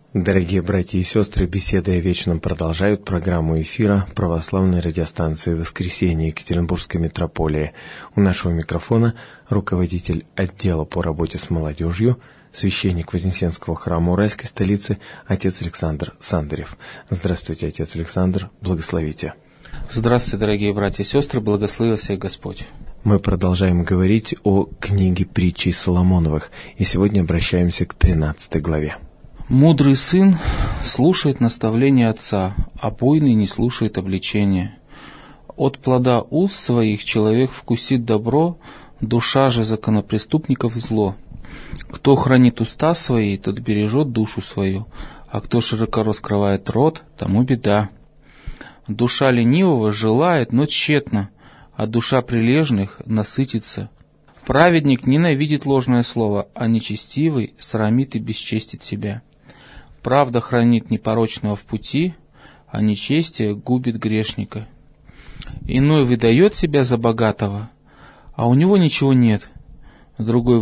Дорогие братья и сестры, беседы о вечном продолжают программу эфира православной радиостанции «Воскресенье» Екатеринбургской митрополии. У нашего микрофона руководитель отдела по работе с молодежью, священник Вознесенского храма Уральской столицы, отец Александр Сандарев. Здравствуйте, отец Александр, благословите. Здравствуйте, дорогие братья и сестры, благослови всех Господь. Мы продолжаем говорить о книге притчей Соломоновых, и сегодня обращаемся к 13 главе. Мудрый сын слушает наставления отца, а буйный не слушает обличения. От плода уст своих человек вкусит добро, душа же законопреступников зло. Кто хранит уста свои, тот бережет душу свою, а кто широко раскрывает рот, тому беда. Душа ленивого желает, но тщетно, а душа прилежных насытится. Праведник ненавидит ложное слово, а нечестивый срамит и бесчестит себя. Правда хранит непорочного в пути, а нечестие губит грешника. Иной выдает себя за богатого, а у него ничего нет. Другой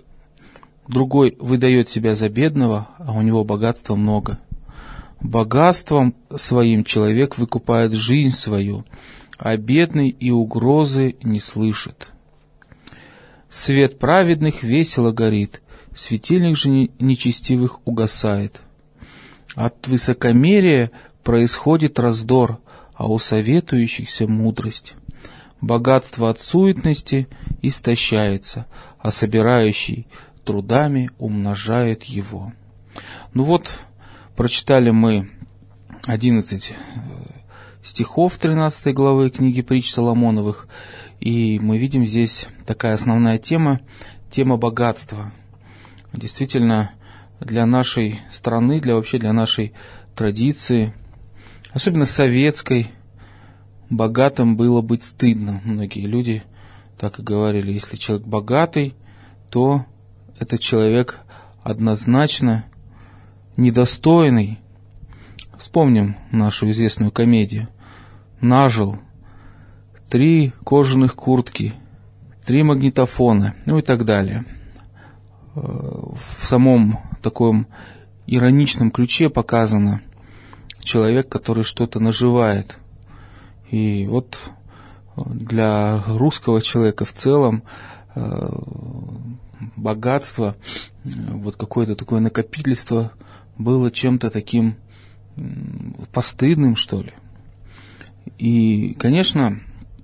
выдает себя за бедного, а у него богатства много. Богатством своим человек выкупает жизнь свою, а бедный и угрозы не слышит. Свет праведных весело горит, светильник же нечестивых угасает. От высокомерия происходит раздор, а у советующихся мудрость. Богатство от суетности истощается, а собирающий трудами умножает его. Ну вот, прочитали мы 11 стихов 13 главы книги притч Соломоновых, и мы видим здесь такая основная тема богатства. Действительно, для нашей страны, для нашей традиции, особенно советской, богатым было быть стыдно. Многие люди так и говорили, если человек богатый, то этот человек однозначно недостойный. Вспомним нашу известную комедию. Нажил 3 кожаных куртки, 3 магнитофона, ну и так далее. В самом таком ироничном ключе показано человек, который что-то наживает. И вот для русского человека в целом богатство, вот какое-то такое накопительство было чем-то таким постыдным, что ли. И, конечно,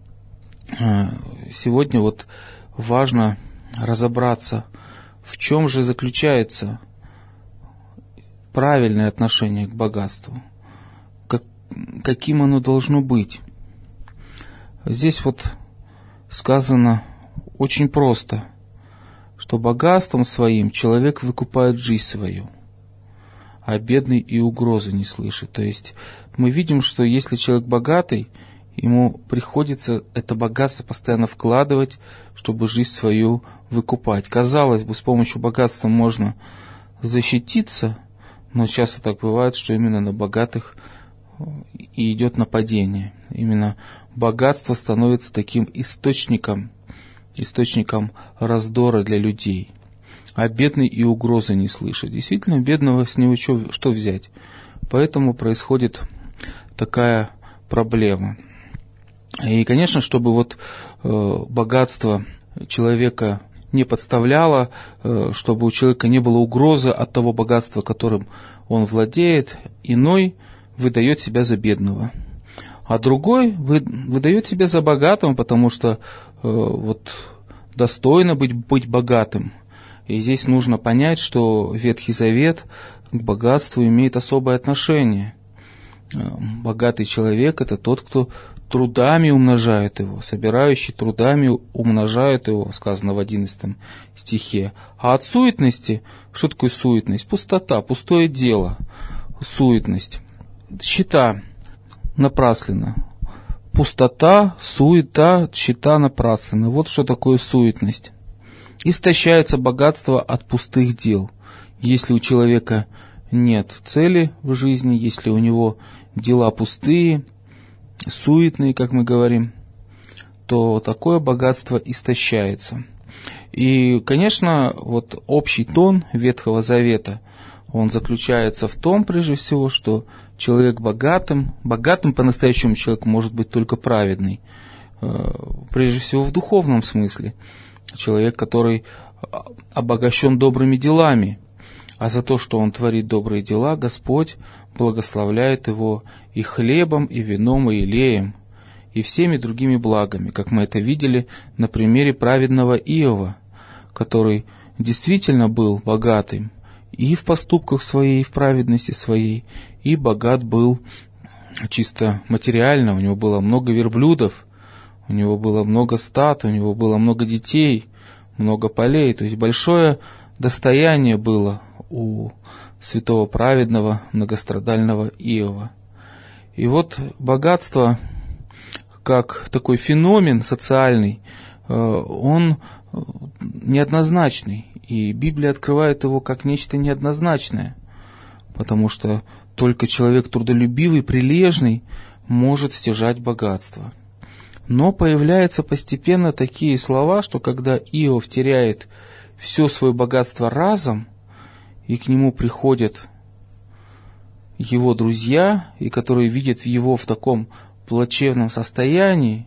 сегодня вот важно разобраться, в чем же заключается правильное отношение к богатству, каким оно должно быть. Здесь вот сказано очень просто, что богатством своим человек выкупает жизнь свою, а бедный и угрозы не слышит. То есть мы видим, что если человек богатый, ему приходится это богатство постоянно вкладывать, чтобы жизнь свою выкупать. Казалось бы, с помощью богатства можно защититься, но часто так бывает, что именно на богатых и идет нападение. Именно богатство становится таким источником раздора для людей. А бедный и угрозы не слышит. Действительно, бедного с него что взять? Поэтому происходит такая проблема. И, конечно, чтобы вот богатство человека не подставляло, чтобы у человека не было угрозы от того богатства, которым он владеет, иной выдает себя за бедного, а другой выдает себя за богатым, потому что вот достойно быть богатым. И здесь нужно понять, что Ветхий Завет к богатству имеет особое отношение. Богатый человек – это тот, кто трудами умножает его, собирающий трудами умножает его, сказано в 11 стихе. А от суетности, что такое суетность? Пустота, пустое дело, суетность. Счета напрасленно. Пустота, суета, счета напрасленно. Вот что такое суетность. Истощается богатство от пустых дел. Если у человека нет цели в жизни, если у него дела пустые, суетные, как мы говорим, то такое богатство истощается. И, конечно, вот общий тон Ветхого Завета, Он заключается в том, прежде всего, что человек богатым по-настоящему человек может быть только праведный, прежде всего в духовном смысле. Человек, который обогащен добрыми делами, а за то, что он творит добрые дела, Господь благословляет его и хлебом, и вином, и елеем, и всеми другими благами, как мы это видели на примере праведного Иова, который действительно был богатым и в поступках своей, и в праведности своей, и богат был чисто материально. У него было много верблюдов, у него было много стад, у него было много детей, много полей, то есть большое достояние было у святого праведного многострадального Иова. И вот богатство, как такой феномен социальный, он неоднозначный, и Библия открывает его как нечто неоднозначное, потому что только человек трудолюбивый, прилежный может стяжать богатство. Но появляются постепенно такие слова, что когда Иов теряет все свое богатство разом, и к нему приходят его друзья, и которые видят его в таком плачевном состоянии,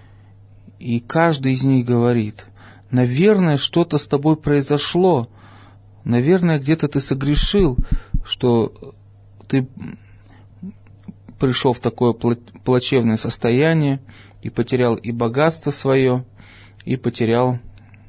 и каждый из них говорит: наверное, что-то с тобой произошло, наверное, где-то ты согрешил, что ты пришел в такое плачевное состояние, и потерял и богатство свое, и потерял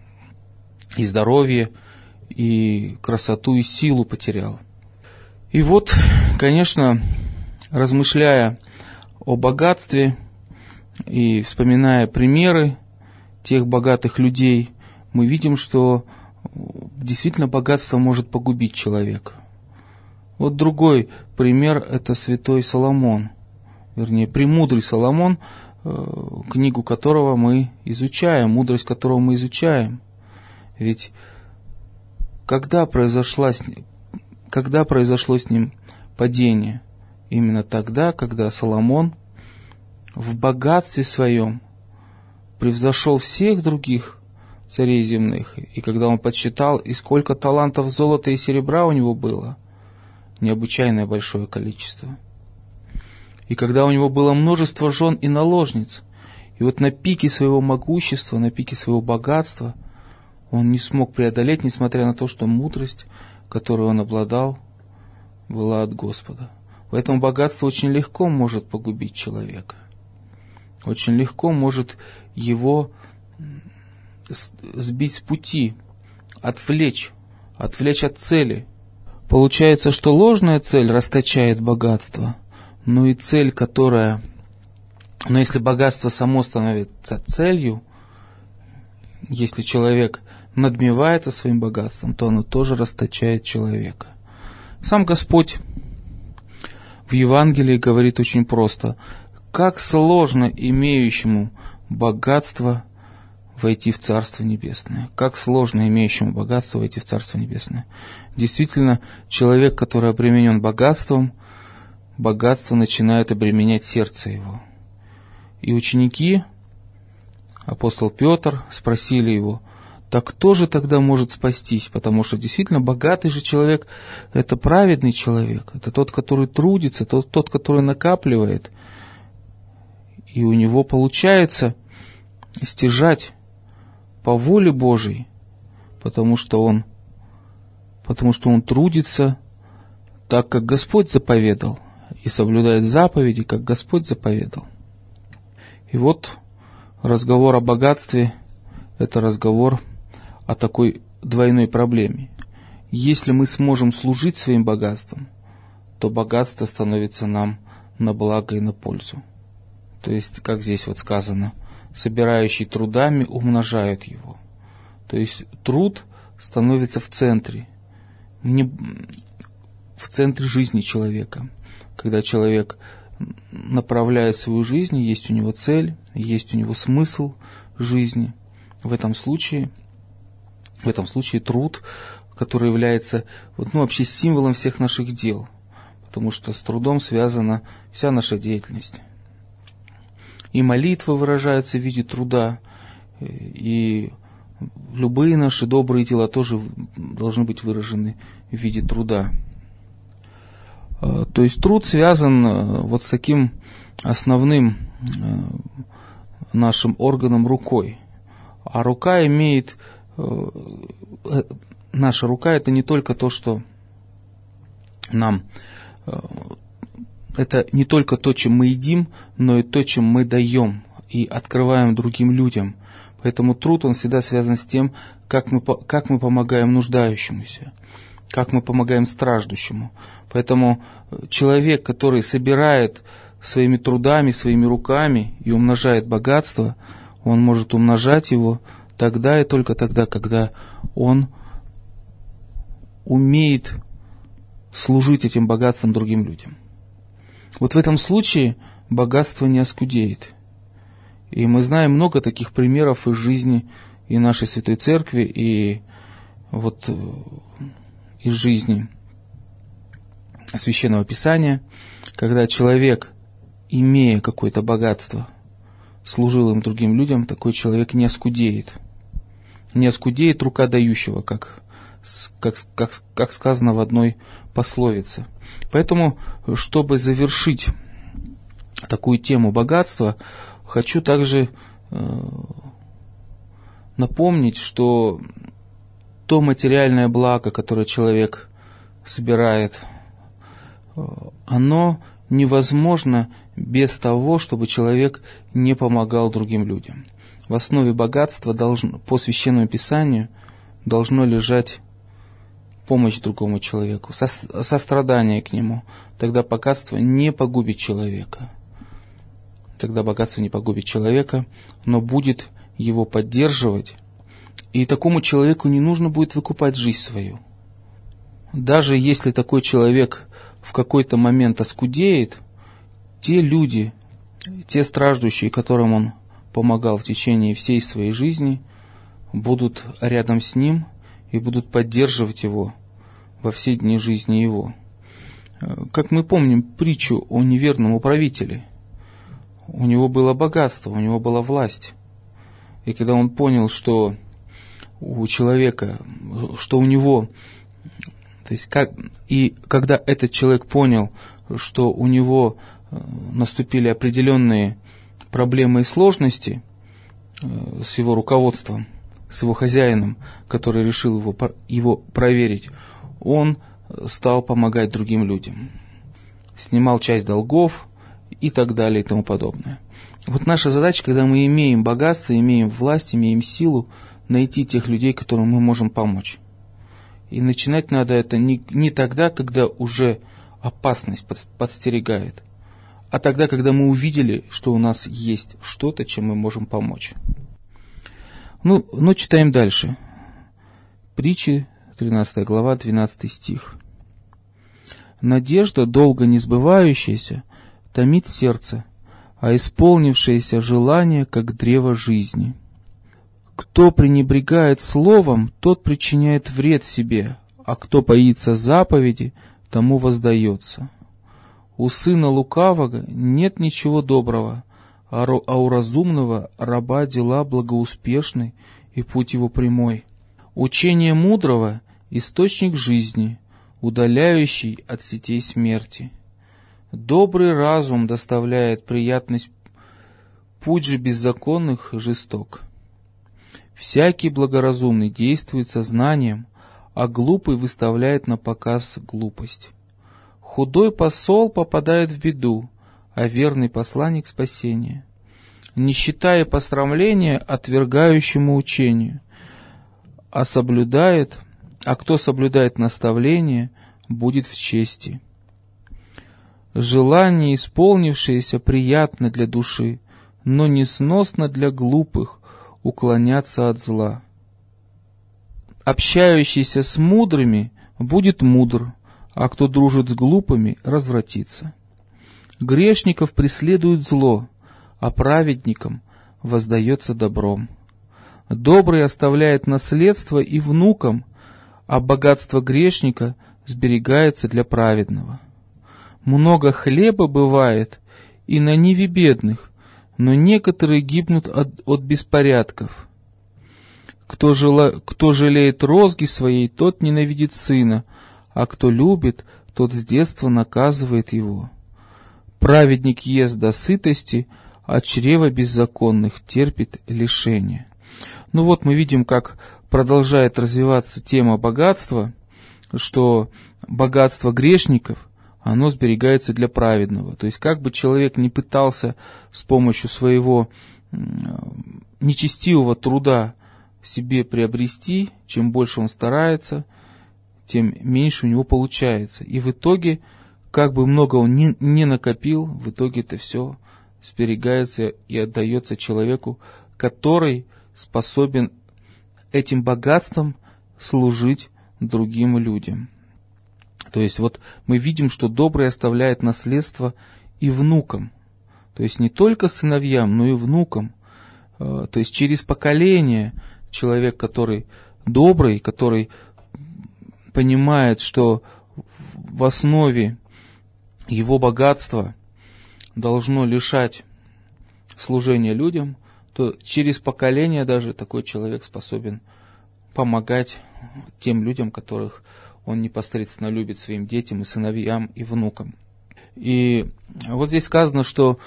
и здоровье, и красоту, и силу потерял. И вот, конечно, размышляя о богатстве и вспоминая примеры тех богатых людей, мы видим, что действительно богатство может погубить человека. Вот другой пример – это святой Соломон, вернее, премудрый Соломон, книгу которого мы изучаем, мудрость которого мы изучаем. Ведь когда произошло с ним падение? Именно тогда, когда Соломон в богатстве своем превзошел всех других царей земных, и когда он подсчитал, и сколько талантов золота и серебра у него было, необычайное большое количество. И когда у него было множество жен и наложниц, и вот на пике своего могущества, на пике своего богатства он не смог преодолеть, несмотря на то, что мудрость, которой он обладал, была от Господа. Поэтому богатство очень легко может погубить человека. Очень легко может его сбить с пути, отвлечь от цели. Получается, что ложная цель расточает богатство, но и цель, но если богатство само становится целью, если человек надмевается своим богатством, то оно тоже расточает человека. Сам Господь в Евангелии говорит очень просто: как сложно имеющему богатство войти в Царство Небесное. Как сложно имеющему богатство войти в Царство Небесное. Действительно, человек, который обременен богатством, богатство начинает обременять сердце его. И ученики, апостол Петр, спросили его: так кто же тогда может спастись? Потому что действительно богатый же человек – это праведный человек, это тот, который трудится, тот, который накапливает. И у него получается стяжать по воле Божией, потому что он трудится так, как Господь заповедал, и соблюдает заповеди, как Господь заповедал. И вот разговор о богатстве – это разговор о такой двойной проблеме. Если мы сможем служить своим богатством, то богатство становится нам на благо и на пользу. То есть, как здесь вот сказано, собирающий трудами умножает его. То есть труд становится в центре жизни человека. Когда человек направляет свою жизнь, есть у него цель, есть у него смысл жизни. В этом случае труд, который является вообще символом всех наших дел, потому что с трудом связана вся наша деятельность. И молитвы выражаются в виде труда, и любые наши добрые дела тоже должны быть выражены в виде труда. То есть труд связан вот с таким основным нашим органом рукой. А рука имеет... Наша рука — это не только то, что нам... Это не только то, чем мы едим, но и то, чем мы даем и открываем другим людям. Поэтому труд, он всегда связан с тем, как мы помогаем нуждающемуся, как мы помогаем страждущему. Поэтому человек, который собирает своими трудами, своими руками и умножает богатство, он может умножать его тогда и только тогда, когда он умеет служить этим богатством другим людям. Вот в этом случае богатство не оскудеет. И мы знаем много таких примеров из жизни и нашей Святой Церкви, и вот из жизни Священного Писания, когда человек, имея какое-то богатство, служил им другим людям, такой человек не оскудеет. Не оскудеет рука дающего, как сказано в одной пословице. Поэтому, чтобы завершить такую тему богатства, хочу также напомнить, что то материальное благо, которое человек собирает, оно невозможно без того, чтобы человек не помогал другим людям. В основе богатства по Священному Писанию должно лежать помощь другому человеку, сострадание к нему. Тогда богатство не погубит человека. Но будет его поддерживать. И такому человеку не нужно будет выкупать жизнь свою. Даже если такой человек в какой-то момент оскудеет, те люди, те страждущие, которым он помогал в течение всей своей жизни, будут рядом с ним и будут поддерживать его во все дни жизни его. Как мы помним притчу о неверном управителе, у него было богатство, у него была власть. И когда он понял, что у человека, что у него, то есть когда этот человек понял, что у него наступили определенные проблемы и сложности с его руководством, с его хозяином, который решил его проверить, он стал помогать другим людям, снимал часть долгов и так далее и тому подобное. Вот наша задача, когда мы имеем богатство, имеем власть, имеем силу, найти тех людей, которым мы можем помочь. И начинать надо это не тогда, когда уже опасность подстерегает, а тогда, когда мы увидели, что у нас есть что-то, чем мы можем помочь. Но читаем дальше. Притчи, 13 глава, 12 стих. «Надежда, долго не сбывающаяся, томит сердце, а исполнившееся желание, как древо жизни. Кто пренебрегает словом, тот причиняет вред себе, а кто боится заповеди, тому воздается. У сына лукавого нет ничего доброго, а у разумного раба дела благоуспешны и путь его прямой. Учение мудрого — источник жизни, удаляющий от сетей смерти. Добрый разум доставляет приятность, путь же беззаконных жесток. Всякий благоразумный действует сознанием, а глупый выставляет на показ глупость. Худой посол попадает в беду, а верный посланник — спасение. Нищета и посрамление отвергающему учению, а кто соблюдает наставление, будет в чести. Желание, исполнившееся, приятно для души, но несносно для глупых уклоняться от зла. Общающийся с мудрыми будет мудр, а кто дружит с глупыми, развратится. Грешников преследует зло, а праведникам воздается добром. Добрый оставляет наследство и внукам, а богатство грешника сберегается для праведного. Много хлеба бывает и на ниве бедных, но некоторые гибнут от беспорядков. Кто жалеет розги своей, тот ненавидит сына, а кто любит, тот с детства наказывает его. Праведник ест до сытости, а чрево беззаконных терпит лишение. Ну вот мы видим, как продолжает развиваться тема богатства, что богатство грешников, оно сберегается для праведного. То есть как бы человек ни пытался с помощью своего нечестивого труда себе приобрести, чем больше он старается, тем меньше у него получается. И в итоге, как бы много он не накопил, в итоге это все сберегается и отдается человеку, который способен этим богатством служить другим людям. То есть вот мы видим, что добрый оставляет наследство и внукам. То есть не только сыновьям, но и внукам. То есть через поколение человек, который добрый, который понимает, что в основе его богатства должно лишать служения людям, то через поколение даже такой человек способен помогать тем людям, которых он непосредственно любит, своим детям и сыновьям и внукам. И вот здесь сказано, что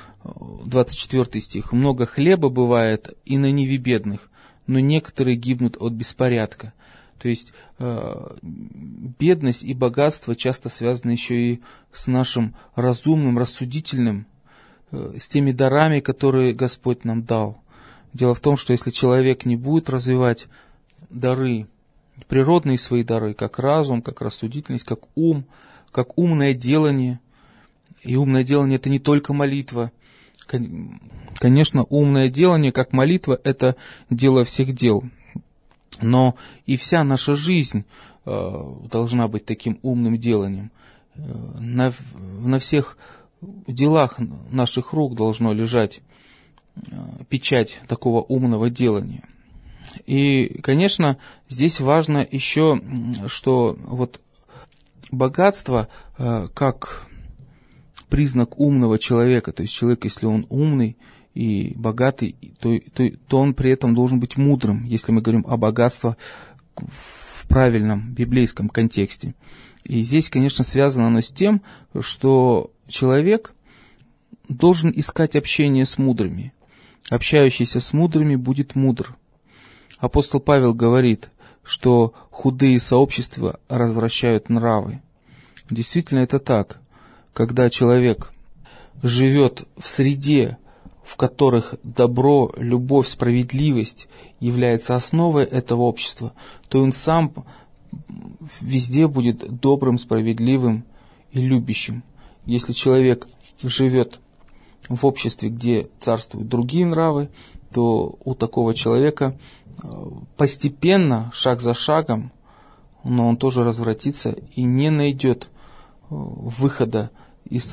24 стих: «Много хлеба бывает и на ниве бедных, но некоторые гибнут от беспорядка». То есть бедность и богатство часто связаны еще и с нашим разумным, рассудительным, с теми дарами, которые Господь нам дал. Дело в том, что если человек не будет развивать дары, природные свои дары, как разум, как рассудительность, как ум, как умное делание, и умное делание — это не только молитва. Конечно, умное делание, как молитва, это дело всех дел. Но и вся наша жизнь должна быть таким умным деланием. На всех делах наших рук должно лежать печать такого умного делания. И, конечно, здесь важно еще, что вот богатство как признак умного человека, то есть человек, если он умный и богатый, то он при этом должен быть мудрым, если мы говорим о богатстве в правильном библейском контексте. И здесь, конечно, связано оно с тем, что человек должен искать общение с мудрыми. Общающийся с мудрыми будет мудр. Апостол Павел говорит, что худые сообщества развращают нравы. Действительно, это так. Когда человек живет в среде, в которых добро, любовь, справедливость является основой этого общества, то он сам везде будет добрым, справедливым и любящим. Если человек живет в обществе, где царствуют другие нравы, то у такого человека постепенно, шаг за шагом, но он тоже развратится и не найдет выхода из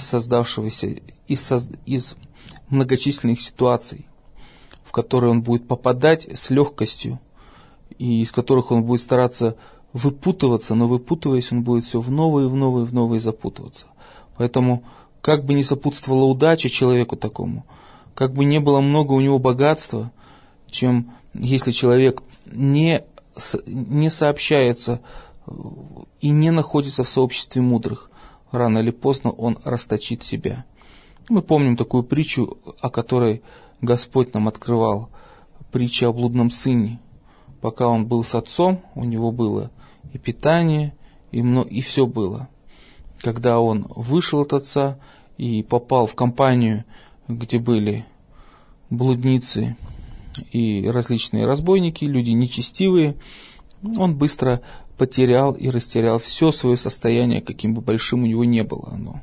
многочисленных ситуаций, в которые он будет попадать с легкостью, и из которых он будет стараться выпутываться, но выпутываясь, он будет все в новые запутываться. Поэтому, как бы ни сопутствовала удача человеку такому, как бы не было много у него богатства, чем если человек не сообщается и не находится в сообществе мудрых, рано или поздно он расточит себя. Мы помним такую притчу, о которой Господь нам открывал, притча о блудном сыне. Пока он был с отцом, у него было и питание, и все было. Когда он вышел от отца и попал в компанию, где были блудницы и различные разбойники, люди нечестивые, он быстро потерял и растерял все свое состояние, каким бы большим у него не было оно.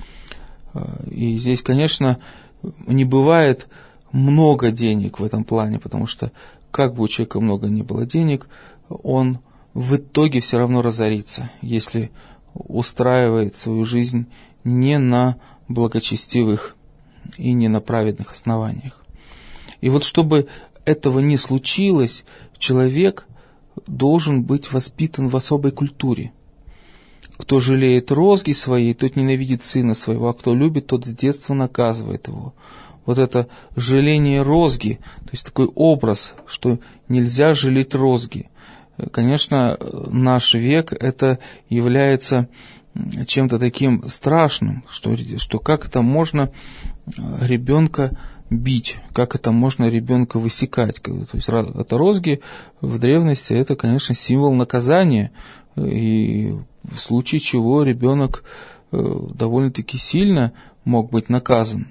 И здесь, конечно, не бывает много денег в этом плане, потому что как бы у человека много ни было денег, он в итоге все равно разорится, если устраивает свою жизнь не на благочестивых и не на праведных основаниях. И вот чтобы этого не случилось, человек должен быть воспитан в особой культуре. Кто жалеет розги своей, тот ненавидит сына своего, а кто любит, тот с детства наказывает его. Вот это жаление розги, то есть такой образ, что нельзя жалеть розги. Конечно, наш век это является чем-то таким страшным, что как это можно ребенка бить, как это можно ребенка высекать. То есть это розги в древности, это, конечно, символ наказания, и в случае чего ребенок довольно-таки сильно мог быть наказан.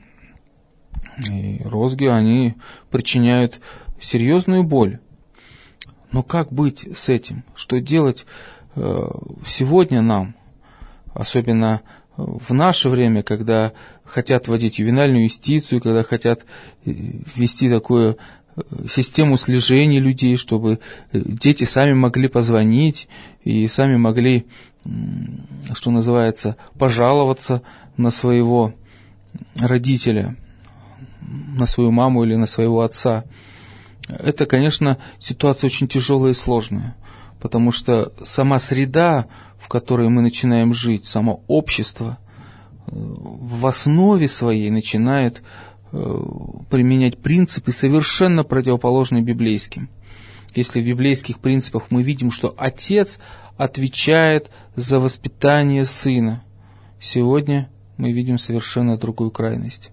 И розги, они причиняют серьезную боль. Но как быть с этим? Что делать сегодня нам, особенно в наше время, когда хотят вводить ювенальную юстицию, когда хотят ввести такую систему слежения людей, чтобы дети сами могли позвонить и сами могли, что называется, пожаловаться на своего родителя, на свою маму или на своего отца. Это, конечно, ситуация очень тяжелая и сложная, потому что сама среда, в которой мы начинаем жить, само общество в основе своей начинает применять принципы, совершенно противоположные библейским. Если в библейских принципах мы видим, что отец отвечает за воспитание сына, сегодня мы видим совершенно другую крайность.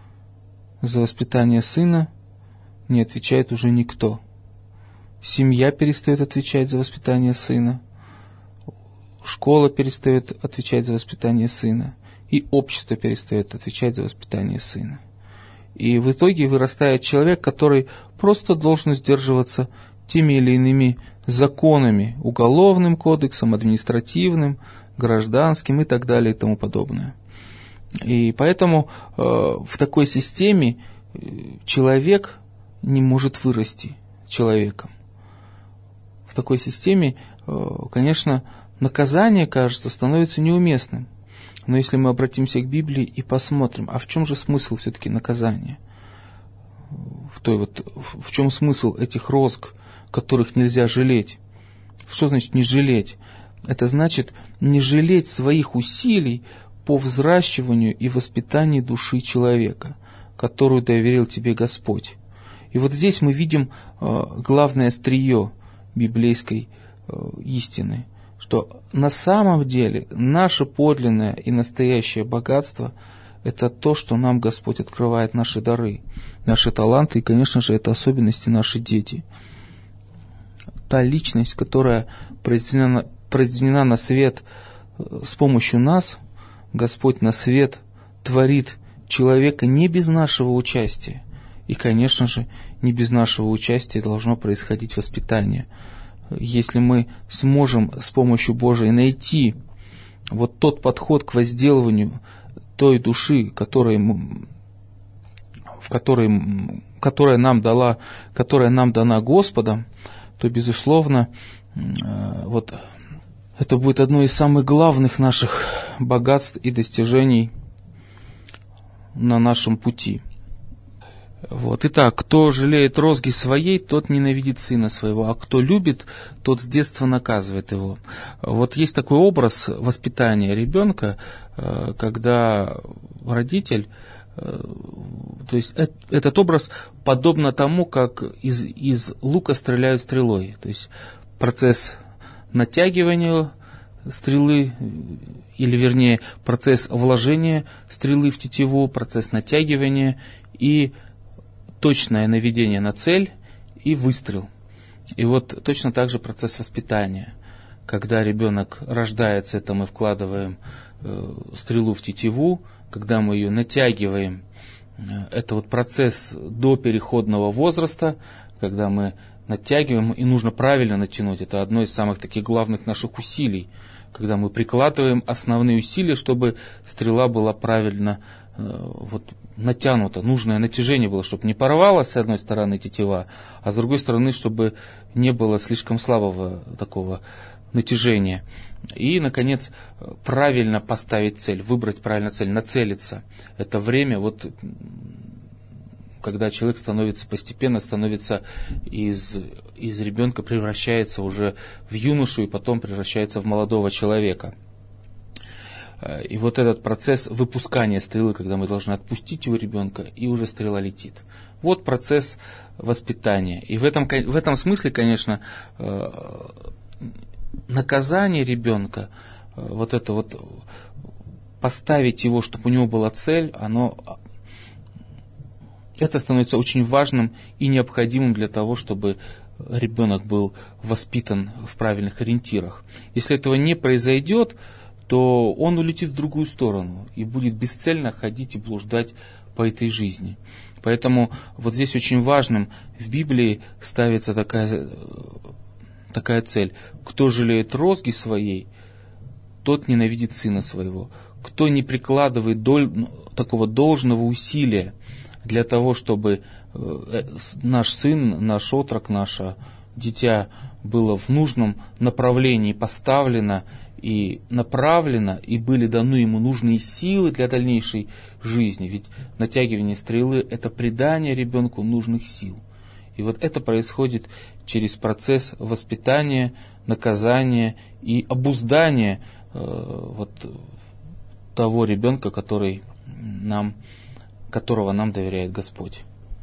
За воспитание сына не отвечает уже никто. Семья перестает отвечать за воспитание сына, школа перестает отвечать за воспитание сына, и общество перестает отвечать за воспитание сына. И в итоге вырастает человек, который просто должен сдерживаться теми или иными законами, уголовным кодексом, административным, гражданским и так далее и тому подобное. И поэтому в такой системе человек не может вырасти человеком. В такой системе, конечно, наказание, кажется, становится неуместным. Но если мы обратимся к Библии и посмотрим, а в чем же смысл все-таки наказания? В чем смысл этих розг, которых нельзя жалеть? Что значит не жалеть? Это значит не жалеть своих усилий по взращиванию и воспитанию души человека, которую доверил тебе Господь. И вот здесь мы видим главное острие библейской истины, что на самом деле наше подлинное и настоящее богатство – это то, что нам Господь открывает, наши дары, наши таланты, и, конечно же, это особенности наши дети. Та личность, которая произведена на свет с помощью нас, Господь на свет творит человека не без нашего участия. И, конечно же, не без нашего участия должно происходить воспитание. Если мы сможем с помощью Божией найти вот тот подход к возделыванию той души, которая нам дана Господом, то, безусловно, вот это будет одно из самых главных наших богатств и достижений на нашем пути. Вот. Итак, кто жалеет розги своей, тот ненавидит сына своего, а кто любит, тот с детства наказывает его. Вот есть такой образ воспитания ребенка, когда родитель, то есть этот образ подобно тому, как из лука стреляют стрелой. То есть процесс натягивания стрелы, или вернее процесс вложения стрелы в тетиву, процесс натягивания и точное наведение на цель и выстрел. И вот точно так же процесс воспитания. Когда ребенок рождается, это мы вкладываем стрелу в тетиву, когда мы ее натягиваем, это вот процесс до переходного возраста, когда мы натягиваем, и нужно правильно натянуть. Это одно из самых таких главных наших усилий, когда мы прикладываем основные усилия, чтобы стрела была правильно натянута, нужное натяжение было, чтобы не порвалась с одной стороны тетива, а с другой стороны, чтобы не было слишком слабого такого натяжения. И, наконец, правильно поставить цель, выбрать правильно цель, нацелиться. Это время, когда человек постепенно становится из ребенка, превращается уже в юношу и потом превращается в молодого человека. И вот этот процесс выпускания стрелы, когда мы должны отпустить его ребенка, и уже стрела летит. Вот процесс воспитания. И в этом смысле, конечно, наказание ребенка вот это вот поставить его, чтобы у него была цель, это становится очень важным и необходимым для того, чтобы ребенок был воспитан в правильных ориентирах. Если этого не произойдет, то он улетит в другую сторону и будет бесцельно ходить и блуждать по этой жизни. Поэтому вот здесь очень важным в Библии ставится такая цель. Кто жалеет розги своей, тот ненавидит сына своего. Кто не прикладывает такого должного усилия для того, чтобы наш сын, наш отрок, наше дитя было в нужном направлении поставлено и направлено, и были даны ему нужные силы для дальнейшей жизни. Ведь натягивание стрелы – это придание ребенку нужных сил. И вот это происходит через процесс воспитания, наказания и обуздания того ребенка, которого нам доверяет Господь.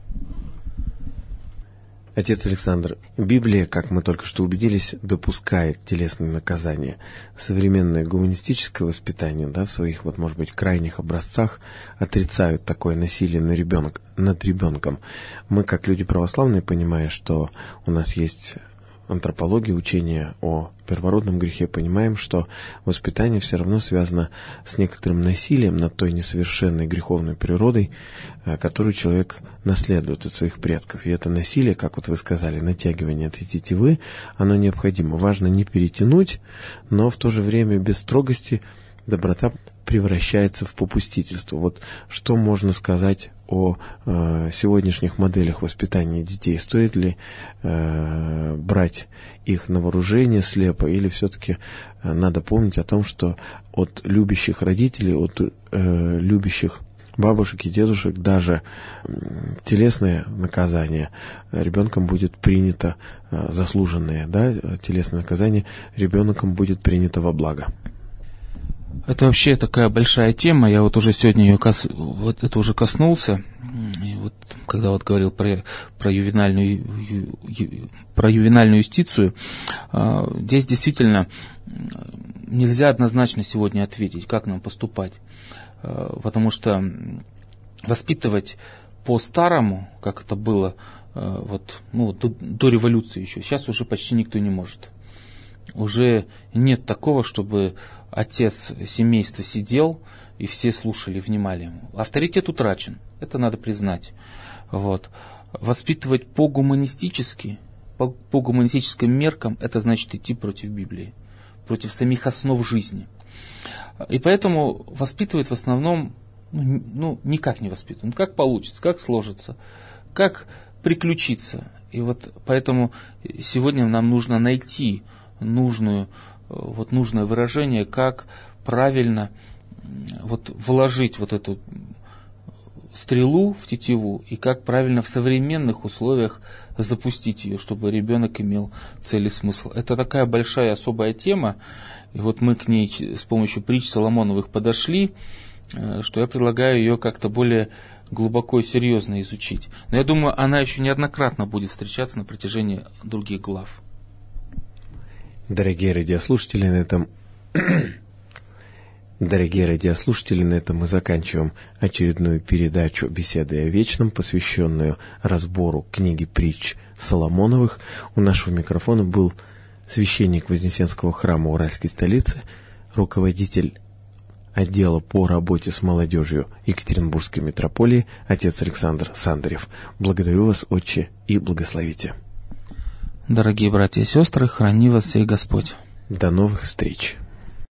Отец Александр, Библия, как мы только что убедились, допускает телесные наказания. Современное гуманистическое воспитание, в своих, может быть, крайних образцах отрицают такое насилие над ребенком. Мы, как люди православные, понимая, что у нас есть антропология, учение о первородном грехе, понимаем, что воспитание все равно связано с некоторым насилием над той несовершенной греховной природой, которую человек наследует от своих предков. И это насилие, как вы сказали, натягивание этой тетивы, оно необходимо. Важно не перетянуть, но в то же время без строгости доброта превращается в попустительство. Вот что можно сказать о сегодняшних моделях воспитания детей? Стоит ли брать их на вооружение слепо, или все-таки надо помнить о том, что от любящих родителей, от любящих бабушек и дедушек даже телесное наказание ребенком будет принято, заслуженное, телесное наказание ребенком будет принято во благо? Это вообще такая большая тема. Я вот уже сегодня ее коснулся. И вот, когда говорил про ювенальную юстицию, здесь действительно нельзя однозначно сегодня ответить, как нам поступать. Потому что воспитывать по-старому, как это было до революции еще, сейчас уже почти никто не может. Уже нет такого, чтобы отец семейства сидел и все слушали, внимали ему. Авторитет утрачен, это надо признать. Воспитывать по-гуманистическим меркам, это значит идти против Библии, против самих основ жизни. И поэтому воспитывают в основном, никак не воспитывают, как получится, как сложится, как приключиться. И поэтому сегодня нам нужно найти нужное выражение, как правильно вложить эту стрелу в тетиву и как правильно в современных условиях запустить ее, чтобы ребенок имел цель и смысл. Это такая большая особая тема, и мы к ней с помощью притч Соломоновых подошли, что я предлагаю ее как-то более глубоко и серьезно изучить. Но я думаю, она еще неоднократно будет встречаться на протяжении других глав. Дорогие радиослушатели, на этом мы заканчиваем очередную передачу «Беседы о вечном», посвященную разбору книги притч Соломоновых. У нашего микрофона был священник Вознесенского храма Уральской столицы, руководитель отдела по работе с молодежью Екатеринбургской митрополии, отец Александр Сандарев. Благодарю вас, Отче, и благословите. Дорогие братья и сестры, храни вас сей Господь. До новых встреч.